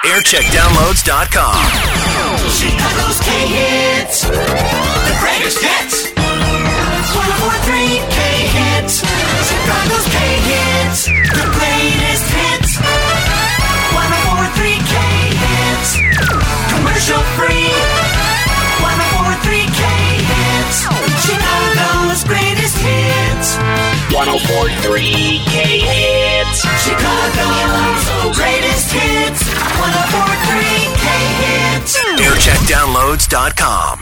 Aircheckdownloads.com. Chicago's K-Hits. The greatest hits. 104.3 K-Hits. Chicago's K-Hits. The greatest hits. 104.3 K-Hits. Commercial free. 104.3 K-Hits. Chicago's greatest hits. 104.3 K-Hits. Chicago's greatest hits. 104.3 K-Hits. Aircheckdownloads.com.